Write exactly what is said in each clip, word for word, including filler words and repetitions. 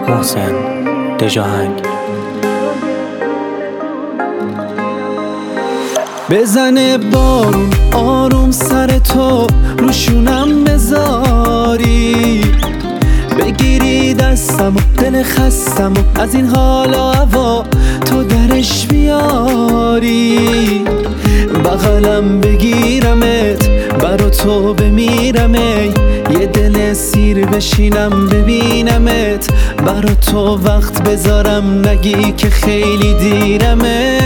محسن دژاهنگ. بزنه بارون آروم سر تو روشونم بذاری، بگیری دستم و دل خستم و از این حال و هوا تو درش بیاری، بغلم بگیرمت برا تو بمیرم، ای یه دل سیر بشینم ببینمت، برا تو وقت بذارم نگی که خیلی دیرمه.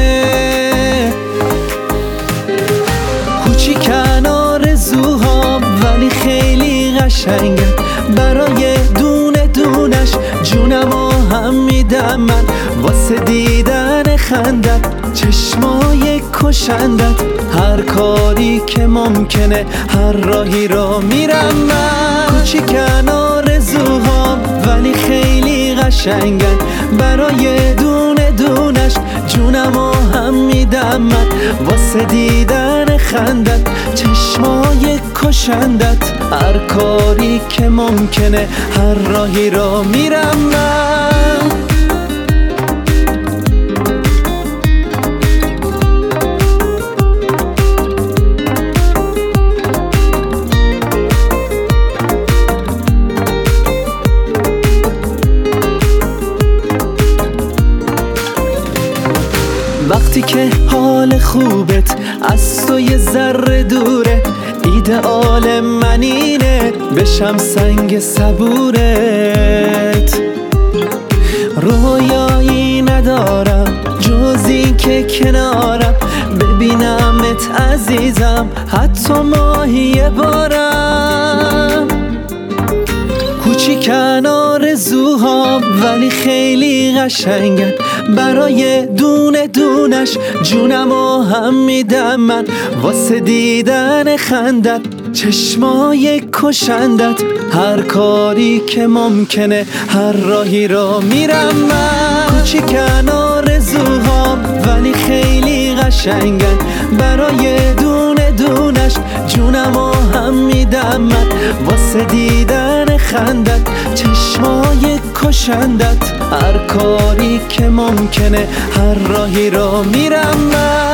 کوچیکن آرزوهام ولی خیلی قشنگه، برای دونه دونش جونمو هم میدم من، واسه دیدن خندت چشمای کشندت، هر کاری که ممکنه هر راهی را میرم من. کوچیکن آرزوهام ولی خیلی قشنگن، برای دونه دونش جونمو هم میدم من، واسه دیدن خندت چشمای کشندت، هر کاری که ممکنه هر راهی را میرم من. وقتی که حال خوبت از تو یه ذره دوره، ایدئال من اینه بشم سنگ صبورت، رویایی ندارم جز این که کنارم ببینمت عزیزم، حتی ماهی بارم. کوچیکن آرزوهام ولی خیلی قشنگن، برای دونه دونش جونمو هم میدم من، واسه دیدن خندت چشمای کشندت، هر کاری که ممکنه هر راهی را میرم من. کوچیکن آرزوهام ولی خیلی قشنگن، برای دونه دونش جونمو هم میدم من، واسه دیدن خندت چشمای کشندت، هر کاری که ممکنه هر راهی را میرم من.